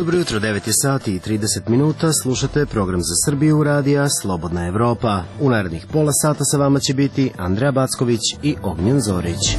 Dobro jutro, 9 je sati i 30 minuta, slušate program za Srbiju radija Slobodna Evropa. U narednih pola sata sa vama će biti Andreja Backović i Ognjen Zorić.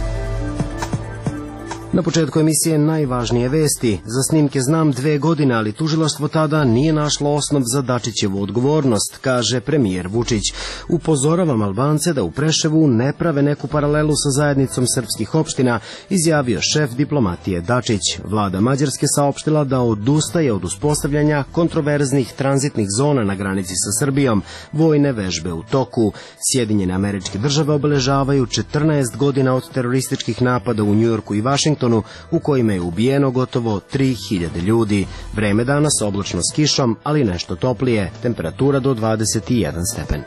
Na početku emisije najvažnije vesti. Za snimke znam 2 godine, ali tužilaštvo tada nije našlo osnov za Dačićevu odgovornost, kaže premijer Vučić. Upozoravam Albance da u Preševu ne prave neku paralelu sa zajednicom srpskih opština, izjavio šef diplomatije Dačić. Vlada Mađarske saopštila da odustaje od uspostavljanja kontroverznih tranzitnih zona na granici sa Srbijom. Vojne vežbe u toku. Sjedinjene Američke Države obeležavaju 14 godina od terorističkih napada u Njujorku i Vašingtonu, u kojima je ubijeno gotovo 3000 ljudi. Vreme danas oblačno s kišom, ali nešto toplije, temperatura do 21 stepen.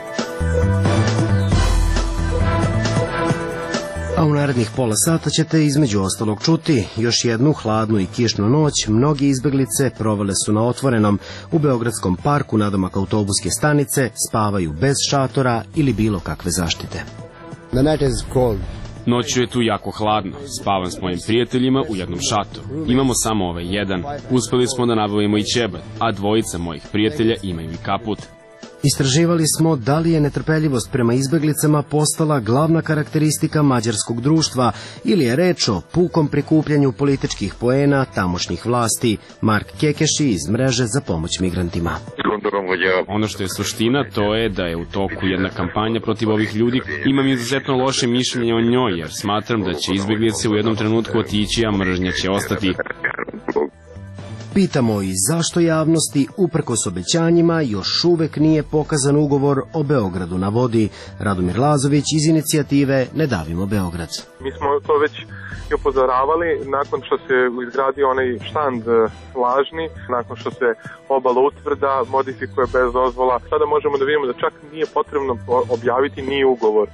A u narednih pola sata ćete između ostalog čuti još jednu hladnu i kišnu noć. Mnogi izbeglice provele su na otvorenom. U Beogradskom parku nadomak autobuske stanice spavaju bez šatora ili bilo kakve zaštite. The night is cold. Noću je tu jako hladno. Spavam s mojim prijateljima u jednom šatoru. Imamo samo ovaj jedan. Uspeli smo da nabavimo i ćebad, a dvojica mojih prijatelja imaju i kaput. Istraživali smo da li je netrpeljivost prema izbeglicama postala glavna karakteristika mađarskog društva ili je reč o pukom prikupljanju političkih poena tamošnjih vlasti. Mark Kekeši iz mreže za pomoć migrantima. Ono što je suština, to je da je u toku jedna kampanja protiv ovih ljudi. Imam izuzetno loše mišljenje o njoj, jer smatram da će izbeglice u jednom trenutku otići, a mržnja će ostati. Pitamo i zašto javnosti, uprkos obećanjima, još uvek nije pokazan ugovor o Beogradu na vodi. Radomir Lazović iz inicijative Ne davimo Beograd. Mi smo to već i upozoravali nakon što se izgradio onaj štand lažni, nakon što se obala utvrda modifikuje bez dozvola. Sada možemo da vidimo da čak nije potrebno objaviti ni ugovor.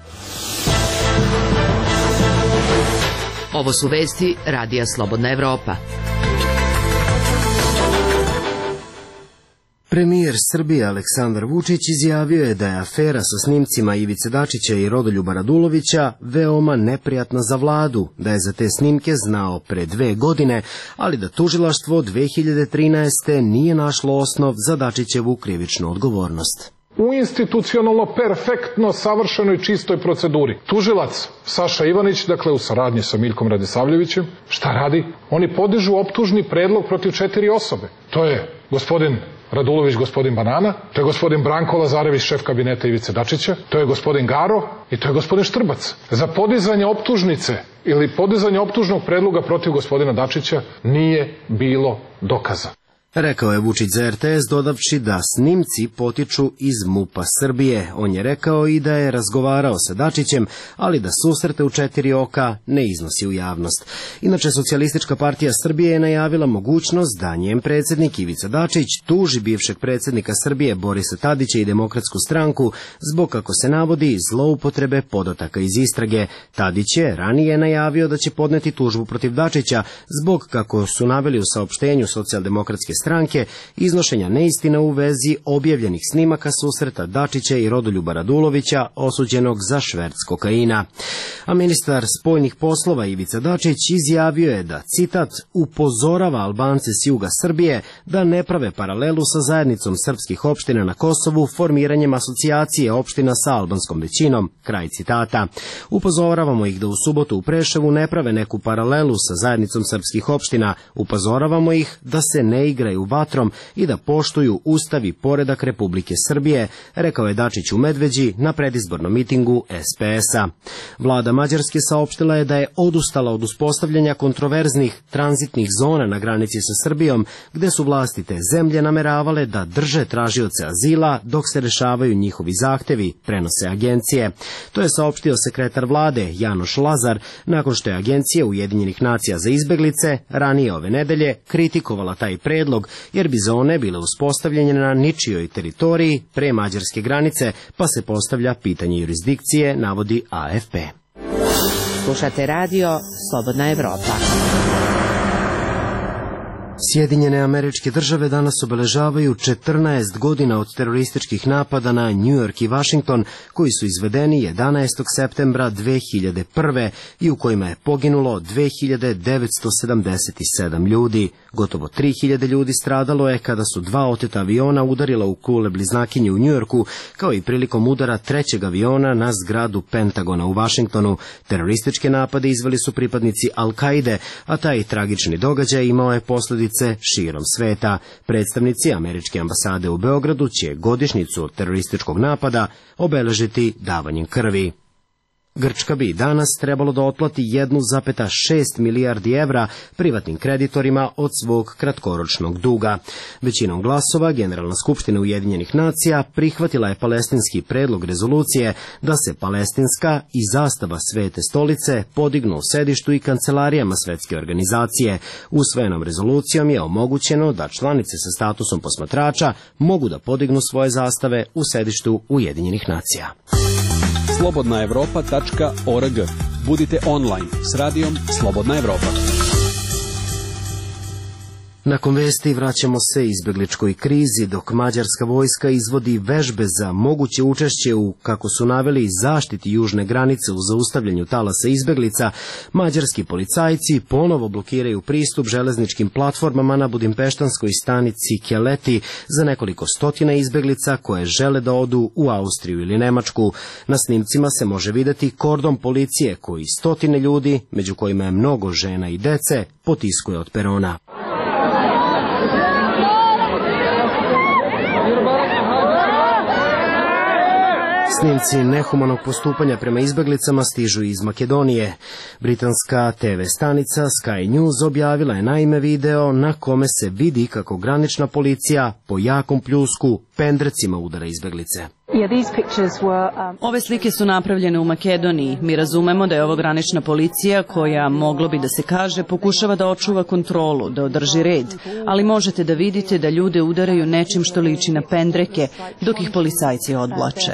Ovo su vesti radija Slobodna Evropa. Premijer Srbije Aleksandar Vučić izjavio je da je afera sa snimcima Ivice Dačića i Rodoljuba Radulovića veoma neprijatna za vladu, da je za te snimke znao pre 2 godine, ali da tužilaštvo 2013. nije našlo osnov za Dačićevu krivičnu odgovornost. U institucionalno perfektno savršenoj čistoj proceduri. Tužilac Saša Ivanić, dakle u saradnji sa Miljkom Radisavljevićem, šta radi? Oni podižu optužni predlog protiv 4 osobe. To je gospodin Radulović, gospodin Banana, to je gospodin Branko Lazarević, šef kabineta Ivice Dačića, to je gospodin Garo i to je gospodin Štrbac. Za podizanje optužnice ili podizanje optužnog predloga protiv gospodina Dačića nije bilo dokaza. Rekao je Vučić za RTS, dodavši da snimci potiču iz MUP-a Srbije. On je rekao i da je razgovarao sa Dačićem, ali da susrete u 4 oka ne iznosi u javnost. Inače, Socijalistička partija Srbije je najavila mogućnost da njen predsjednik Ivica Dačić tuži bivšeg predsjednika Srbije Borisa Tadića i Demokratsku stranku zbog, kako se navodi, zloupotrebe podataka iz istrage. Tadić je ranije najavio da će podneti tužbu protiv Dačića zbog, kako su naveli u saopštenju Socijaldemokratske stranke, iznošenja neistina u vezi objavljenih snimaka susreta Dačića i Rodoljuba Radulovića, osuđenog za šverc kokaina. A ministar spoljnih poslova Ivica Dačić izjavio je da, citat, upozorava Albance s juga Srbije da ne prave paralelu sa zajednicom srpskih opština na Kosovu formiranjem asocijacije opština sa albanskom većinom, kraj citata. Upozoravamo ih da u subotu u Preševu ne prave neku paralelu sa zajednicom srpskih opština, upozoravamo ih da se ne igraju vatrom i da poštuju Ustav i poredak Republike Srbije, rekao je Dačić u Medveđi na predizbornom mitingu SPS-a. Vlada Mađarske saopštila je da je odustala od uspostavljanja kontroverznih tranzitnih zona na granici sa Srbijom, gde su vlasti te zemlje nameravale da drže tražioce azila dok se rešavaju njihovi zahtevi, prenose agencije. To je saopštio sekretar vlade Janoš Lazar nakon što je Agencija Ujedinjenih nacija za izbeglice ranije ove nedelje kritikovala taj predlog, jer bi zone bile uspostavljene na ničijoj teritoriji pre mađarske granice, pa se postavlja pitanje jurisdikcije, navodi AFP. Slušate radio Slobodna Evropa. Sjedinjene Američke Države danas obeležavaju 14 godina od terorističkih napada na New York i Washington, koji su izvedeni 11. septembra 2001. i u kojima je poginulo 2977 ljudi. Gotovo 3000 ljudi stradalo je kada su 2 oteta aviona udarila u kule bliznakinje u New Yorku, kao i prilikom udara 3. aviona na zgradu Pentagona u Washingtonu. Terorističke napade izveli su pripadnici Al-Kaide, a taj tragični događaj imao je posljedice širom sveta. Predstavnici Američke ambasade u Beogradu će godišnjicu od terorističkog napada obeležiti davanjem krvi. Grčka bi danas trebalo da otplati 1,6 milijardi evra privatnim kreditorima od svog kratkoročnog duga. Većinom glasova Generalna skupština Ujedinjenih nacija prihvatila je palestinski predlog rezolucije da se palestinska i zastava Svete stolice podignu u sedištu i kancelarijama svetske organizacije. Usvojenom rezolucijom je omogućeno da članice sa statusom posmatrača mogu da podignu svoje zastave u sedištu Ujedinjenih nacija. slobodnaevropa.org. Budite online s radijom Slobodna Evropa. Nakon vesti vraćamo se izbegličkoj krizi, dok mađarska vojska izvodi vežbe za moguće učešće u, kako su naveli, zaštiti južne granice u zaustavljanju talasa izbeglica. Mađarski policajci ponovo blokiraju pristup železničkim platformama na budimpeštanskoj stanici Keleti za nekoliko stotina izbeglica koje žele da odu u Austriju ili Nemačku. Na snimcima se može videti kordon policije koji stotine ljudi, među kojima je mnogo žena i dece, potiskuje od perona. Snimci nehumanog postupanja prema izbeglicama stižu iz Makedonije. Britanska TV stanica Sky News objavila je naime video na kome se vidi kako granična policija po jakom pljusku pendrecima udara izbeglice. Ove slike su napravljene u Makedoniji. Mi razumemo da je ovo granična policija koja, moglo bi da se kaže, pokušava da očuva kontrolu, da održi red, ali možete da vidite da ljude udaraju nečim što liči na pendreke, dok ih policajci odvlače.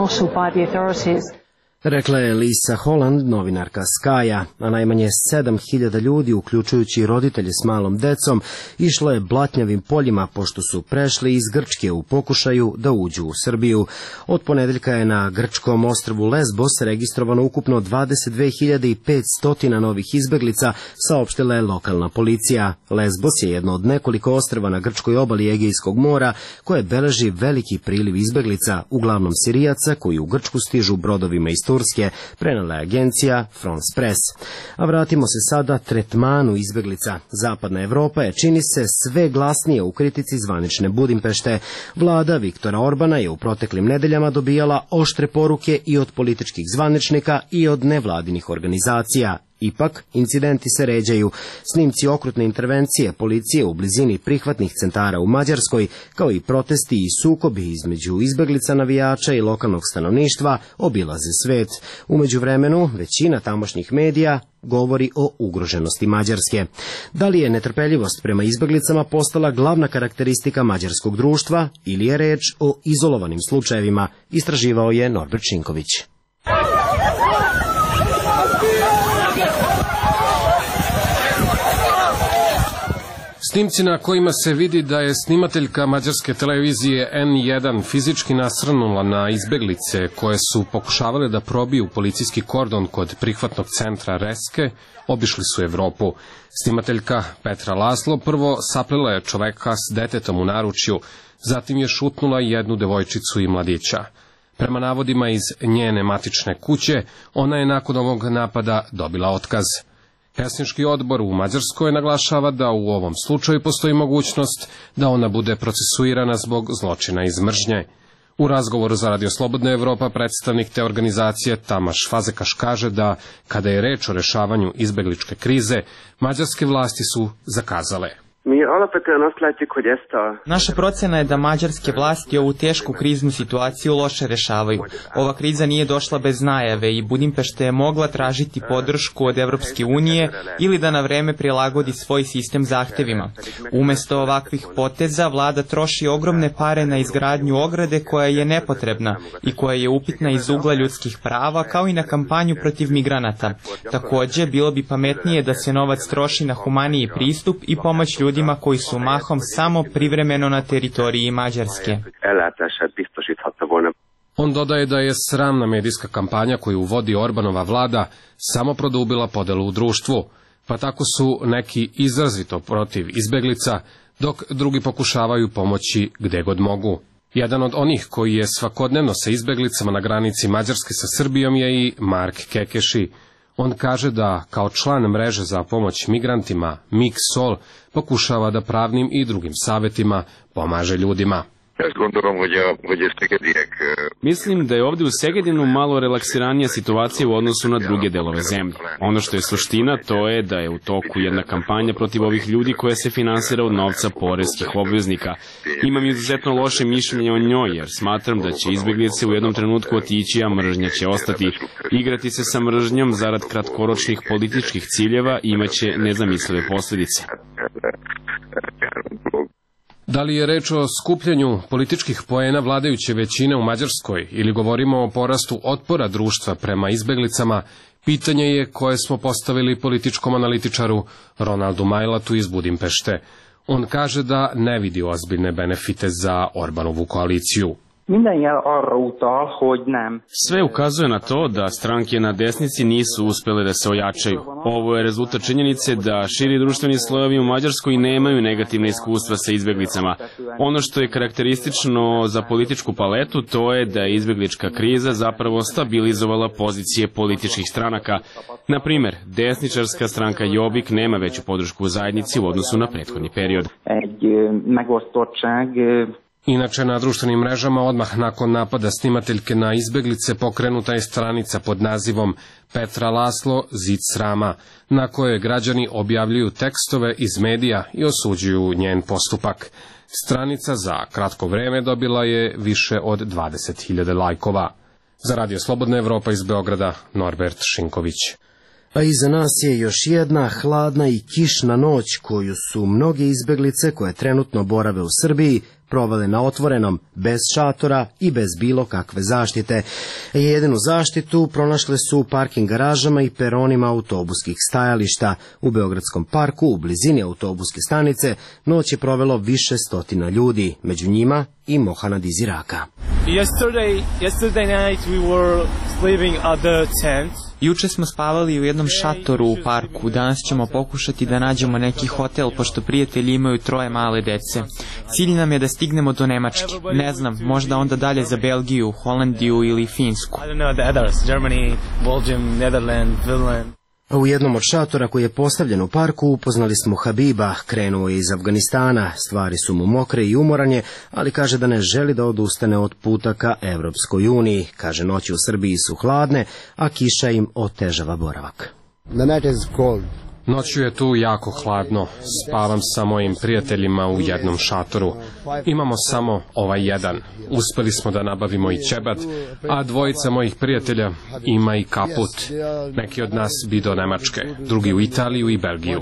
Rekla je Lisa Holland, novinarka Sky-a, a najmanje 7000 ljudi, uključujući i roditelje s malom decom, išlo je blatnjavim poljima pošto su prešli iz Grčke u pokušaju da uđu u Srbiju. Od ponedeljka je na grčkom ostrvu Lesbos registrovano ukupno 22.500 novih izbeglica, saopštila je lokalna policija. Lesbos je jedno od nekoliko ostrva na grčkoj obali Egejskog mora koje beleži veliki priliv izbeglica, uglavnom Sirijaca koji u Grčku stižu brodovima iz Turske, prenela je agencija France Press. A vratimo se sada tretmanu izbeglica. Zapadna Evropa je, čini se, sve glasnije u kritici zvanične Budimpešte. Vlada Viktora Orbana je u proteklim nedeljama dobijala oštre poruke i od političkih zvaničnika i od nevladinih organizacija. Ipak, incidenti se ređaju. Snimci okrutne intervencije policije u blizini prihvatnih centara u Mađarskoj, kao i protesti i sukobi između izbeglica, navijača i lokalnog stanovništva, obilaze svet. U međuvremenu, većina tamošnjih medija govori o ugroženosti Mađarske. Da li je netrpeljivost prema izbeglicama postala glavna karakteristika mađarskog društva ili je reč o izolovanim slučajevima, istraživao je Norbert Šinković. Snimci na kojima se vidi da je snimateljka mađarske televizije N1 fizički nasrnula na izbeglice koje su pokušavale da probiju policijski kordon kod prihvatnog centra Reske, obišli su Evropu. Snimateljka Petra Laslo prvo saplila je čoveka s detetom u naručju, zatim je šutnula jednu devojčicu i mladića. Prema navodima iz njene matične kuće, ona je nakon ovog napada dobila otkaz. Helsinški odbor u Mađarskoj naglašava da u ovom slučaju postoji mogućnost da ona bude procesuirana zbog zločina iz mržnje. U razgovoru za Radio Slobodna Evropa predstavnik te organizacije Tamaš Fazekaš kaže da, kada je reč o rešavanju izbegličke krize, mađarske vlasti su zakazale. Naša procena je da mađarske vlasti ovu tešku kriznu situaciju loše rešavaju. Ova kriza nije došla bez najave i Budimpešta je mogla tražiti podršku od Evropske unije ili da na vreme prilagodi svoj sistem zahtevima. Umesto ovakvih poteza, vlada troši ogromne pare na izgradnju ograde koja je nepotrebna i koja je upitna iz ugla ljudskih prava, kao i na kampanju protiv migranata. Takođe, bilo bi pametnije da se novac troši na humaniji pristup i pomoć ljudima izbegličama koji su mahom samo privremeno na teritoriji Mađarske. On dodaje da je sramna medijska kampanja koju vodi Orbanova vlada samo produbila podelu u društvu, pa tako su neki izrazito protiv izbeglica, dok drugi pokušavaju pomoći gde god mogu. Jedan od onih koji je svakodnevno sa izbeglicama na granici Mađarske sa Srbijom je i Mark Kekeši. On kaže da kao član mreže za pomoć migrantima Mix Sol pokušava da pravnim i drugim savjetima pomaže ljudima. Mislim da je ovdje u Segedinu malo relaksiranija situacija u odnosu na druge delove zemlje. Ono što je suština to je da je u toku jedna kampanja protiv ovih ljudi koja se finansira od novca poreskih obveznika. Imam izuzetno loše mišljenje o njoj jer smatram da će izbeglice u jednom trenutku otići, a mržnja će ostati. Igrati se sa mržnjom zarad kratkoročnih političkih ciljeva imaće nezamislive posljedice. Da li je reč o skupljanju političkih poena vladajuće većine u Mađarskoj ili govorimo o porastu otpora društva prema izbeglicama, pitanje je koje smo postavili političkom analitičaru Ronaldu Majlatu iz Budimpešte. On kaže da ne vidi ozbiljne benefite za Orbanovu koaliciju. Sve ukazuje na to da stranke na desnici nisu uspjele da se ojačaju. Ovo je rezultat činjenice da širi društveni slojevi u Mađarskoj nemaju negativne iskustva sa izbeglicama. Ono što je karakteristično za političku paletu to je da je izbeglička kriza zapravo stabilizovala pozicije političkih stranaka. Na primjer, desničarska stranka Jobbik nema veću podršku u zajednici u odnosu na prethodni period. Inače, na društvenim mrežama odmah nakon napada snimateljke na izbeglice pokrenuta je stranica pod nazivom Petra Laslo, Zid srama, na kojoj građani objavljuju tekstove iz medija i osuđuju njen postupak. Stranica za kratko vreme dobila je više od 20.000 lajkova. Za Radio Slobodna Evropa iz Beograda, Norbert Šinković. A iza nas je još jedna hladna i kišna noć koju su mnoge izbeglice koje trenutno borave u Srbiji provale na otvorenom, bez šatora i bez bilo kakve zaštite. Jedinu zaštitu pronašle su u parking garažama i peronima autobuskih stajališta. U Beogradskom parku, u blizini autobuske stanice, noć je provelo više stotina ljudi, među njima i Mohanad iz Iraka. Yesterday night we were sleeping at the tent. Juče smo spavali u jednom šatoru u parku, danas ćemo pokušati da nađemo neki hotel, pošto prijatelji imaju 3 male dece. Cilj nam je da stignemo do Nemačke. Ne znam, možda onda dalje za Belgiju, Holandiju ili Finsku. I don't know the others, Germany, Belgium, Netherlands, Finland. A u jednom od šatora koji je postavljen u parku upoznali smo Habiba, krenuo je iz Afganistana, stvari su mu mokre i umoranje, ali kaže da ne želi da odustane od puta ka Evropskoj uniji. Kaže, noći u Srbiji su hladne, a kiša im otežava boravak. The night is cold. Noću je tu jako hladno, spavam sa mojim prijateljima u jednom šatoru. Imamo samo ovaj jedan. Uspeli smo da nabavimo i ćebat, a 2 mojih prijatelja ima i kaput. Neki od nas bi do Nemačke, drugi u Italiju i Belgiju.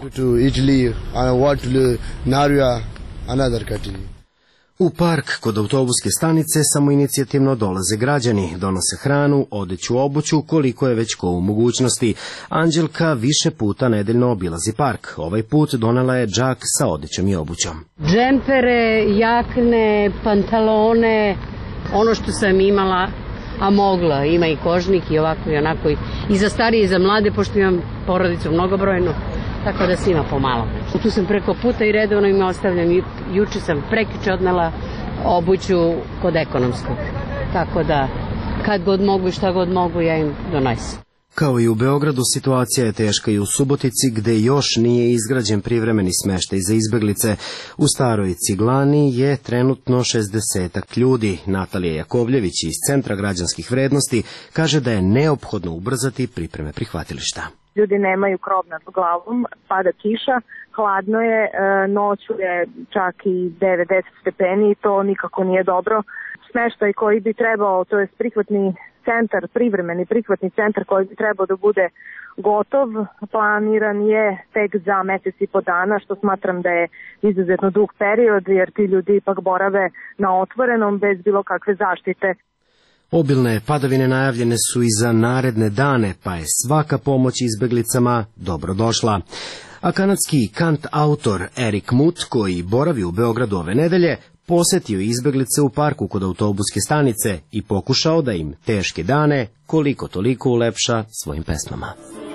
U park kod autobuske stanice samoinicijativno dolaze građani, donose hranu, odeću, obuću, koliko je već ko u mogućnosti. Anđelka više puta nedeljno obilazi park. Ovaj put donela je džak sa odećom i obućom. Džempere, jakne, pantalone, ono što sam imala, a mogla. Ima i kožnik i ovako i onako. I za starije i za mlade, pošto imam porodicu mnogobrojnu. Tako da svima pomalo. Tu sam preko puta i redovno im ostavljam. Juče sam prekiče odnela obuću kod ekonomskog. Tako da kad god mogu i šta god mogu ja im donosim. Kao i u Beogradu, situacija je teška i u Subotici, gde još nije izgrađen privremeni smeštaj za izbeglice. U Staroj Ciglani je trenutno 60 ljudi. Natalija Jakovljević iz Centra građanskih vrednosti kaže da je neophodno ubrzati pripreme prihvatilišta. Ljudi nemaju krov nad glavom, pada kiša, hladno je, noću je čak i 9-10 stepeni i to nikako nije dobro. Smeštaj koji bi trebao, to je prihvatni centar, privremeni prihvatni centar koji bi trebao da bude gotov, planiran je tek za mesec i po dana, što smatram da je izuzetno dug period, jer ti ljudi ipak borave na otvorenom bez bilo kakve zaštite. Obilne padavine najavljene su i za naredne dane, pa je svaka pomoć izbeglicama dobro došla. A kanadski kant autor Erik Muth, koji boravi u Beogradu ove nedelje, posetio izbeglice u parku kod autobuske stanice i pokušao da im teške dane koliko toliko ulepša svojim pesmama.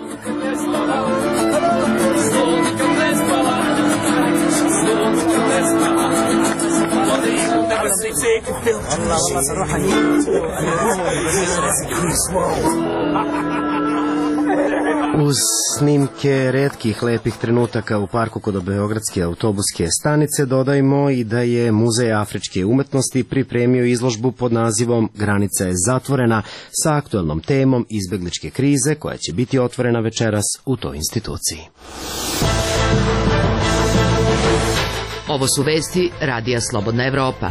Uz snimke retkih lepih trenutaka u parku kod beogradske autobuske stanice dodajmo i da je Muzej afričke umetnosti pripremio izložbu pod nazivom Granica je zatvorena sa aktuelnom temom izbegličke krize koja će biti otvorena večeras u toj instituciji. Ovo su vesti Radija Slobodna Evropa.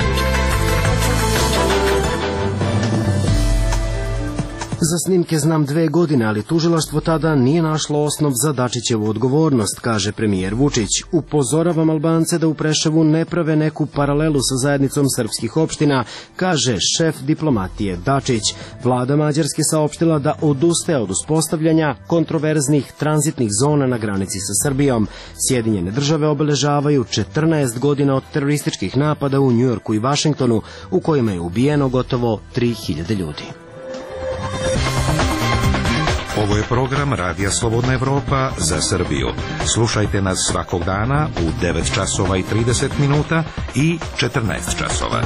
Za snimke znam 2 godine, ali tužilaštvo tada nije našlo osnov za Dačićevu odgovornost, kaže premijer Vučić. Upozoravam Albance da u Preševu ne prave neku paralelu sa zajednicom srpskih opština, kaže šef diplomatije Dačić. Vlada Mađarske saopštila da odustaje od uspostavljanja kontroverznih tranzitnih zona na granici sa Srbijom. Sjedinjene države obeležavaju 14 godina od terorističkih napada u Njujorku i Vašingtonu, u kojima je ubijeno gotovo 3000 ljudi. Ovo je program Radija Slobodna Evropa za Srbiju. Slušajte nas svakog dana u 9 časova i 30 minuta i 14 časova.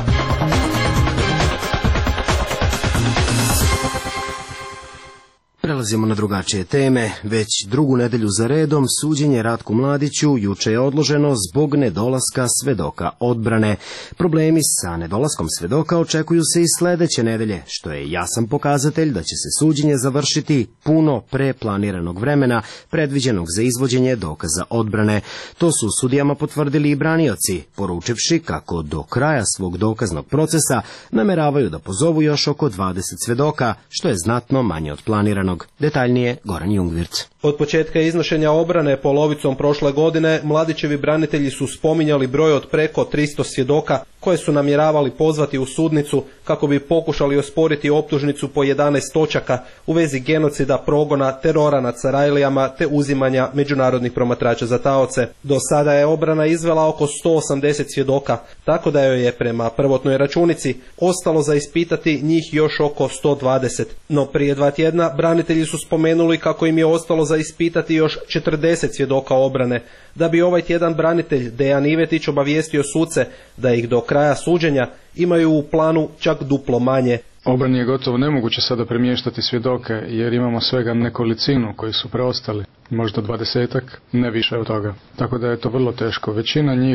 Prelazimo na drugačije teme. Već drugu nedelju za redom suđenje Ratku Mladiću juče je odloženo zbog nedolaska svedoka odbrane. Problemi sa nedolaskom svedoka očekuju se i sledeće nedelje, što je jasan pokazatelj da će se suđenje završiti puno pre planiranog vremena predviđenog za izvođenje dokaza odbrane. To su sudijama potvrdili i branioci, poručivši kako do kraja svog dokaznog procesa nameravaju da pozovu još oko 20 svedoka, što je znatno manje od planiranog. Detaljnije Goran Jungwirth. Od početka iznošenja obrane polovicom prošle godine Mladićevi branitelji su spominjali broj od preko 300 svjedoka koje su namjeravali pozvati u sudnicu kako bi pokušali osporiti optužnicu po 11 točaka u vezi genocida, progona, terora nad Sarajlijama te uzimanja međunarodnih promatrača za taoce. Do sada je obrana izvela oko 180 svjedoka, tako da joj je prema prvotnoj računici ostalo za ispitati njih još oko 120. No prije 2 tjedna branitelji su spomenuli kako im je ostalo za ispitati još 40 svjedoka obrane, da bi ovaj tjedan branitelj Dejan Ivetić obavijestio suce da ih do kraja suđenja imaju u planu čak duplo manje. Obrani je gotovo nemoguće sada premještati svjedoke jer imamo svega nekolicinu koji su preostali, možda 20-ak, ne više od toga. Tako da je to vrlo teško. Većina njih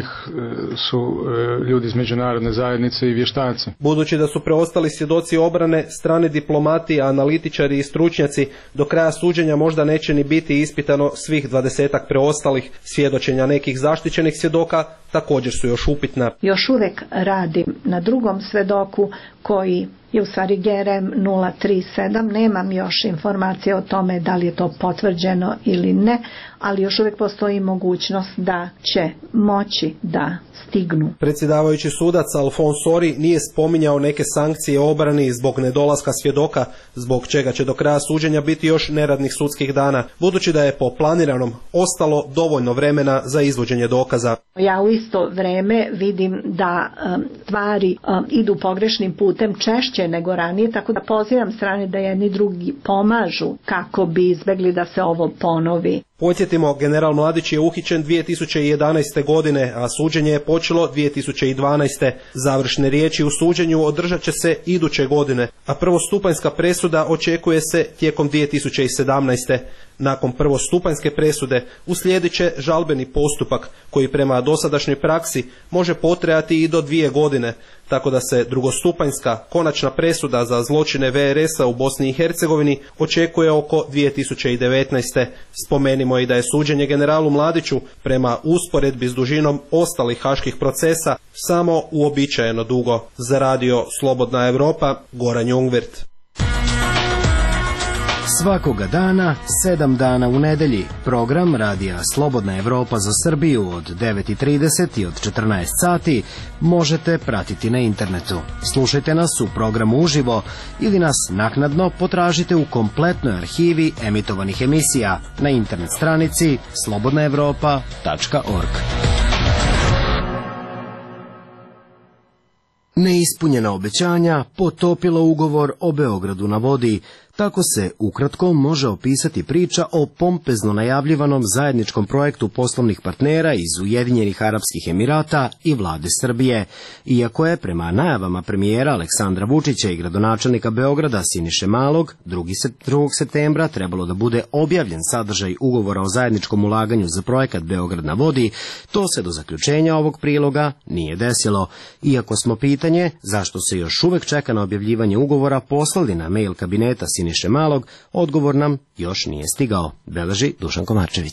su ljudi iz međunarodne zajednice i vještaci. Budući da su preostali svjedoci obrane, strani diplomati, analitičari i stručnjaci, do kraja suđenja možda neće ni biti ispitano svih 20-ak preostalih. Svjedočenja nekih zaštićenih svjedoka također su još upitna. Još uvijek radim na drugom svedoku koji je u stvari GRM 037, nemam još informacije o tome da li je to potvrđeno ili ne, ali još uvijek postoji mogućnost da će moći da stignu. Predsjedavajući sudac Alfons Sori nije spominjao neke sankcije obrani zbog nedolaska svjedoka, zbog čega će do kraja suđenja biti još neradnih sudskih dana, budući da je po planiranom ostalo dovoljno vremena za izvođenje dokaza. Ja u isto vrijeme vidim da stvari idu pogrešnim putem češće nego ranije, tako da pozivam strane da jedni drugi pomažu kako bi izbjegli da se ovo ponovi. Podsjetimo, general Mladić je uhićen 2011. godine, a suđenje je počelo 2012. Završne riječi u suđenju održat će se iduće godine, a prvostupanjska presuda očekuje se tijekom 2017. Nakon prvostupanjske presude uslijedit će žalbeni postupak koji prema dosadašnjoj praksi može potrajati i do 2 godine, tako da se drugostupanjska konačna presuda za zločine VRS-a u Bosni i Hercegovini očekuje oko 2019. Spomenimo i da je suđenje generalu Mladiću prema usporedbi s dužinom ostalih haških procesa samo uobičajeno dugo. Za Radio Slobodna Evropa, Goran Jungwirth. Svakoga dana, 7 dana u nedelji, program Radija Slobodna Evropa za Srbiju od 9:30 i od 14 sati možete pratiti na internetu. Slušajte nas u programu uživo ili nas naknadno potražite u kompletnoj arhivi emitovanih emisija na internet stranici slobodnaevropa.org. Neispunjena obećanja potopila ugovor o Beogradu na vodi. Tako se ukratko može opisati priča o pompezno najavljivanom zajedničkom projektu poslovnih partnera iz Ujedinjenih Arapskih Emirata i vlade Srbije. Iako je prema najavama premijera Aleksandra Vučića i gradonačelnika Beograda Siniše Malog 2. septembra trebalo da bude objavljen sadržaj ugovora o zajedničkom ulaganju za projekat Beograd na vodi, to se do zaključenja ovog priloga nije desilo. Iako smo pitanje zašto se još uvek čeka na objavljivanje ugovora poslali na mail kabineta Siniše Malog, odgovor nam još nije stigao, beleži Dušan Komarčević.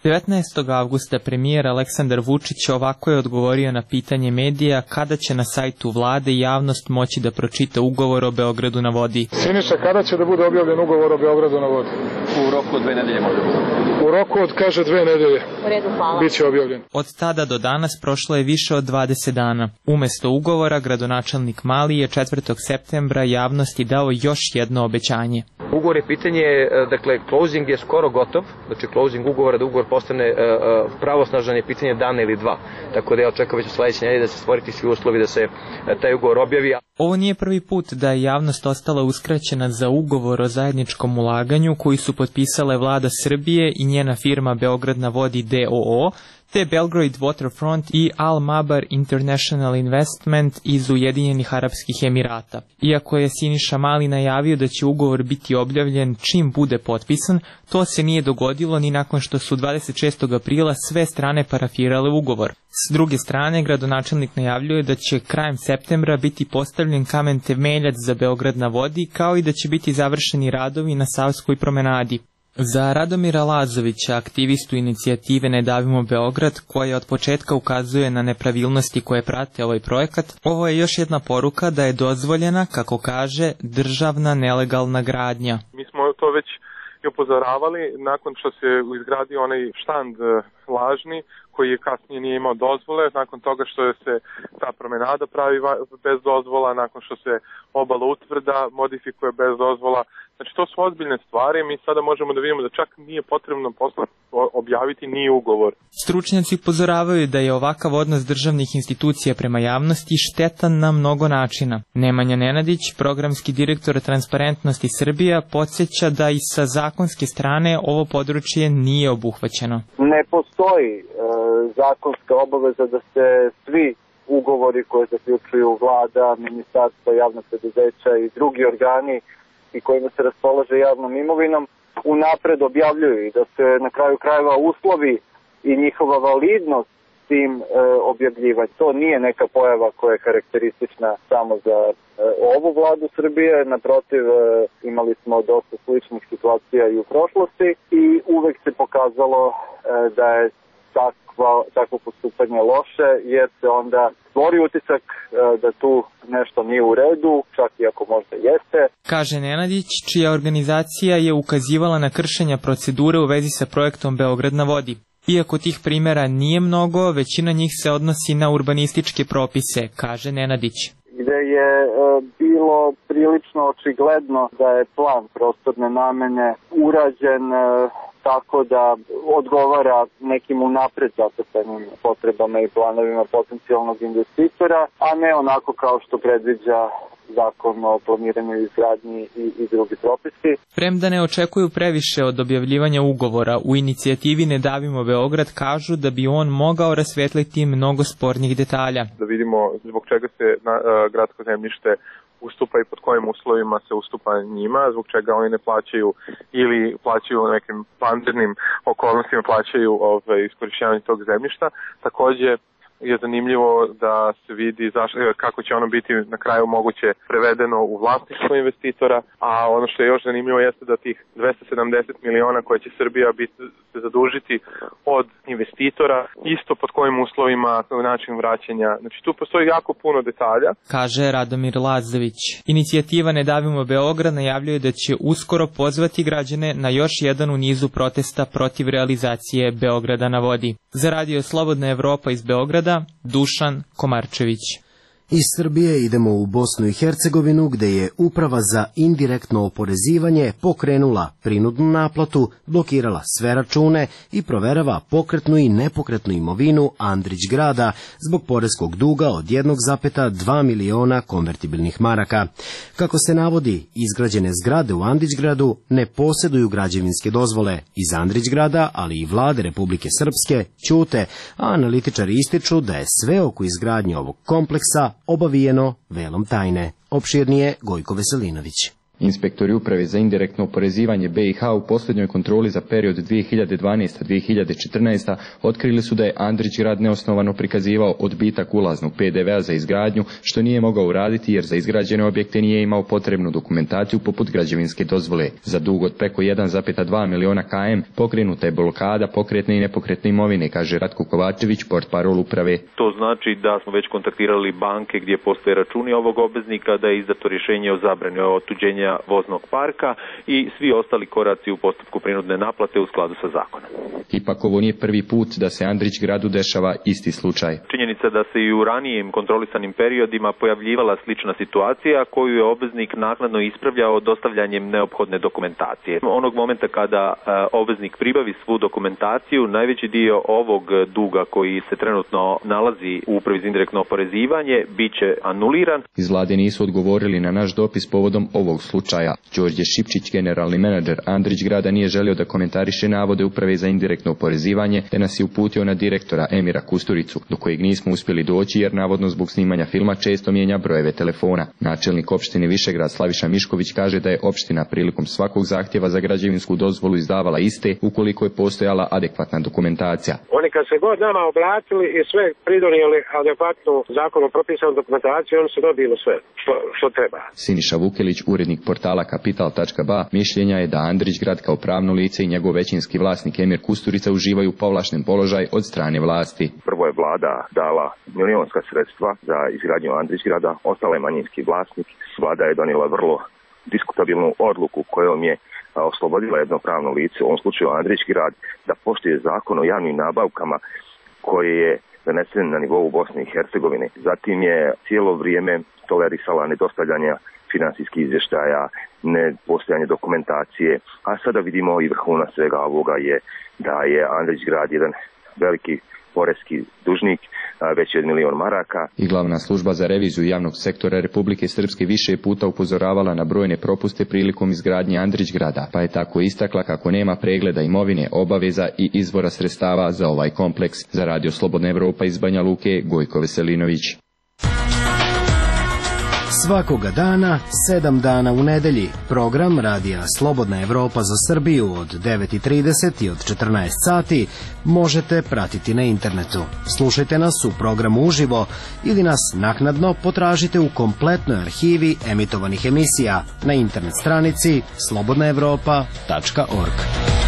19. avgusta premijer Aleksandar Vučić ovako je odgovorio na pitanje medija kada će na sajtu vlade javnost moći da pročita ugovor o Beogradu na vodi. Siniša, kada će da bude objavljen ugovor o Beogradu na vodi? U roku od 2 nedelje može. U roku od, kaže, 2 nedelje. U redu, hvala. Biće objavljen. Od tada do danas prošlo je više od 20 dana. Umesto ugovora, gradonačelnik Mali je 4. septembra javnosti dao još jedno obećanje. Ugovor je pitanje, dakle, closing je skoro gotov, znači closing ugovora, da ugovor postane pravosnažan je pitanje dana ili dva. Tako da ja očekujem već u sledećoj nedelji da se stvoriti svi uslovi da se taj ugovor objavi. Ovo nije prvi put da je javnost ostala uskraćena za ugovor o zajedničkom ulaganju koji su potpisale vlada Srbije i njena firma Beograd na vodi d.o.o., te Belgrade Waterfront i Al Mabar International Investment iz Ujedinjenih Arapskih Emirata. Iako je Siniša Mali najavio da će ugovor biti objavljen čim bude potpisan, to se nije dogodilo ni nakon što su 26. aprila sve strane parafirale ugovor. S druge strane, gradonačelnik najavljuje da će krajem septembra biti postavljen kamen temeljac za Beograd na vodi, kao i da će biti završeni radovi na Savskoj promenadi. Za Radomira Lazovića, aktivistu inicijative Ne davimo Beograd, koja od početka ukazuje na nepravilnosti koje prate ovaj projekat, ovo je još jedna poruka da je dozvoljena, kako kaže, državna nelegalna gradnja. Mi smo to već i upozoravali nakon što se izgradio onaj štand lažni, koji je kasnije nije imao dozvole, nakon toga što se ta promenada pravi bez dozvola, nakon što se obala utvrda modifikuje bez dozvola. Znači, to su ozbiljne stvari, mi sada možemo da vidimo da čak nije potrebno objaviti ni ugovor. Stručnjaci upozoravaju da je ovakav odnos državnih institucija prema javnosti štetan na mnogo načina. Nemanja Nenadić, programski direktor Transparentnosti Srbija, podsjeća da i sa zakonske strane ovo područje nije obuhvaćeno. Ne postoji zakonska obaveza da se svi ugovori koje zaključuju vlada, ministarstva, javna preduzeća i drugi organi i kojima se raspolaže javnom imovinom unapred objavljuju i da se na kraju krajeva uslovi i njihova validnost tim objavljivati. To nije neka pojava koja je karakteristična samo za ovu vladu Srbije, naprotiv imali smo dosta sličnih situacija i u prošlosti i uvek se pokazalo da je takvo postupanje loše, jer se onda stvori utisak da tu nešto nije u redu, čak i ako možda jeste. Kaže Nenadić, čija organizacija je ukazivala na kršenja procedure u vezi sa projektom Beograd na vodi. Iako tih primjera nije mnogo, većina njih se odnosi na urbanističke propise, kaže Nenadić. Gde je bilo prilično očigledno da je plan prostorne namene urađen tako da odgovara nekim unapred zacrtanim potrebama i planovima potencijalnog investitora, a ne onako kao što predviđa zakon o planiranju i izgradnji i drugi propisi. Premda ne očekuju previše od objavljivanja ugovora, u inicijativi Ne davimo Beograd kažu da bi on mogao rasvetliti mnogo spornih detalja. Da vidimo zbog čega se gradsko zemljište ustupa i pod kojim uslovima se ustupa njima, zbog čega oni ne plaćaju ili plaćaju nekim vanrednim okolnostima, plaćaju iskorišćavanje tog zemljišta. Takođe, je zanimljivo da se vidi kako će ono biti na kraju moguće prevedeno u vlasništvo investitora, a ono što je još zanimljivo jeste da tih 270 miliona koje će Srbija se zadužiti od investitora, isto pod kojim uslovima, način vraćanja. Znači tu postoji jako puno detalja. Kaže Radomir Lazović. Inicijativa Ne davimo Beograd najavljuje da će uskoro pozvati građane na još jedan u nizu protesta protiv realizacije Beograda na vodi. Za Radio Slobodna Evropa iz Beograda, Dušan Komarčević. Iz Srbije idemo u Bosnu i Hercegovinu, gde je Uprava za indirektno oporezivanje pokrenula prinudnu naplatu, blokirala sve račune i proverava pokretnu i nepokretnu imovinu Andrić grada zbog poreskog duga od 1,2 miliona konvertibilnih maraka. Kako se navodi, izgrađene zgrade u Andrićgradu ne posjeduju građevinske dozvole iz Andrićgrada, ali i vlade Republike Srpske ćute, a analitičari ističu da je sve oko izgradnje ovog kompleksa obavijeno velom tajne. Opširnije Gojko Veselinović. Inspektori Uprave za indirektno oporezivanje BiH u posljednjoj kontroli za period 2012-2014 otkrili su da je Andrićgrad neosnovano prikazivao odbitak ulaznog PDV-a za izgradnju, što nije mogao uraditi jer za izgrađene objekte nije imao potrebnu dokumentaciju poput građevinske dozvole. Za dug od preko 1,2 miliona km pokrenuta je blokada pokretne i nepokretne imovine, kaže Ratko Kovačević, portparol Uprave. To znači da smo već kontaktirali banke gdje postoje računi ovog obveznika, da je izdato rješenje o zabrani otuđenja voznog parka i svi ostali koraci u postupku prinudne naplate u skladu sa zakonom. Ipak ovo nije prvi put da se Andrićgradu dešava isti slučaj. Činjenica da se i u ranijim kontrolisanim periodima pojavljivala slična situacija koju je obveznik naknadno ispravljao dostavljanjem neophodne dokumentacije. Onog momenta kada obveznik pribavi svu dokumentaciju, najveći dio ovog duga koji se trenutno nalazi u Upravi za indirektno oporezivanje biće anuliran. Iz vlade nisu odgovorili na naš dopis povodom ovog slučaja. Đorđe Šipčić, generalni menadžer Andrićgrada, nije želio da komentariše navode Uprave za indirektno oporezivanje, te nas je uputio na direktora Emira Kusturicu, do kojeg nismo uspjeli doći jer navodno zbog snimanja filma često mijenja brojeve telefona. Načelnik opštine Višegrad Slaviša Mišković kaže da je opština prilikom svakog zahtjeva za građevinsku dozvolu izdavala iste ukoliko je postojala adekvatna dokumentacija. Oni kad se god nama obratili i sve pridonijeli adekvatnu zakonom propisanu dokumentaciju, oni su dobili sve što treba. Siniša Vukelić, urednik portala Kapital.ba, mišljenja je da Andrićgrad kao pravno lice i njegov većinski vlasnik Emir Kusturica uživaju povlašten položaj od strane vlasti. Prvo je vlada dala milionska sredstva za izgradnju Andrićgrada, ostala je manjinski vlasnik. Vlada je donijela vrlo diskutabilnu odluku kojom je oslobodila jedno pravno lice, u ovom slučaju Andrićgrad, da poštuje zakon o javnim nabavkama koji je donesen na nivou Bosne i Hercegovine. Zatim je cijelo vrijeme tolerisala nedostavljanja finansijskih izvještaja, nepostojanje dokumentacije, a sada vidimo i vrhunac svega ovoga je da je Andrićgrad jedan veliki poreski dužnik, veći od 1 milion maraka. I glavna služba za reviziju javnog sektora Republike Srpske više puta upozoravala na brojne propuste prilikom izgradnje Andrićgrada, pa je tako istakla kako nema pregleda imovine, obaveza i izvora sredstava za ovaj kompleks. Za Radio Slobodna Evropa iz Banja Luke, Gojko Veselinović. Svakoga dana, 7 dana u nedelji, program Radija Slobodna Evropa za Srbiju od 9:30 i od 14 sati možete pratiti na internetu. Slušajte nas u programu uživo ili nas naknadno potražite u kompletnoj arhivi emitovanih emisija na internet stranici slobodnaevropa.org.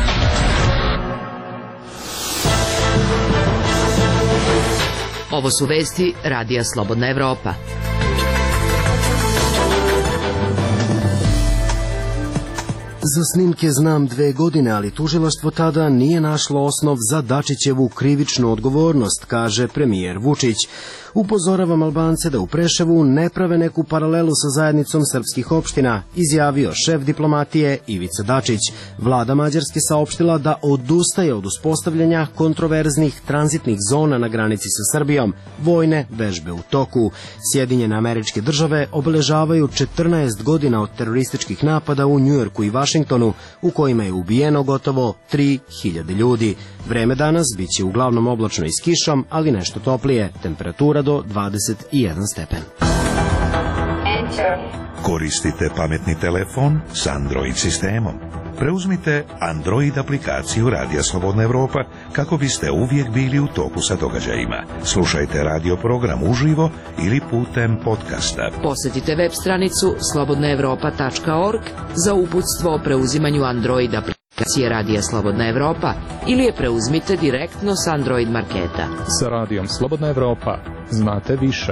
Ovo su vesti Radija Slobodna Evropa. Za snimke znam 2 godine, ali tužilaštvo tada nije našlo osnov za Dačićevu krivičnu odgovornost, kaže premijer Vučić. Upozoravam Albance da u Preševu ne prave neku paralelu sa zajednicom srpskih opština, izjavio šef diplomatije Ivica Dačić. Vlada Mađarske saopštila da odustaje od uspostavljanja kontroverznih tranzitnih zona na granici sa Srbijom. Vojne vežbe u toku. Sjedinjene Američke Države obeležavaju 14 godina od terorističkih napada u Njujorku i Vašingtonu, u kojima je ubijeno gotovo 3000 ljudi. Vreme danas biće uglavnom oblačno i s kišom, ali nešto toplije. Temperatura do 21 stepen. Koristite pametni telefon s Android sistemom. Preuzmite Android aplikaciju Radija Slobodna Evropa kako biste uvijek bili u toku sa događajima. Slušajte radio program uživo ili putem podcasta. Posjetite web stranicu slobodnaevropa.org za uputstvo o preuzimanju Android aplikacije Radija Slobodna Evropa ili je preuzmite direktno s Android marketa. Sa Radijom Slobodna Evropa znate više.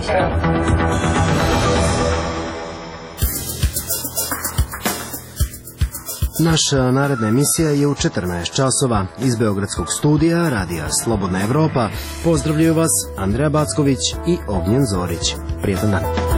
Naša naredna emisija je u 14 časova. Iz Beogradskog studija Radija Slobodna Evropa pozdravljaju vas Andreja Backović i Ognjen Zorić. Prijetan dan.